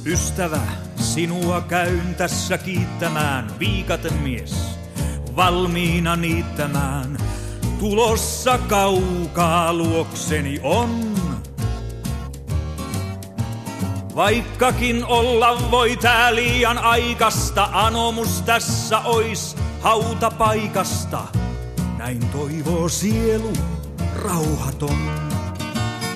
Ystävä, sinua käyn tässä kiittämään, viikaten mies, valmiina niittämään. Tulossa kaukaa luokseni on. Vaikkakin olla voi tää liian aikasta, anomus tässä ois hautapaikasta. Näin toivoo sielu rauhaton.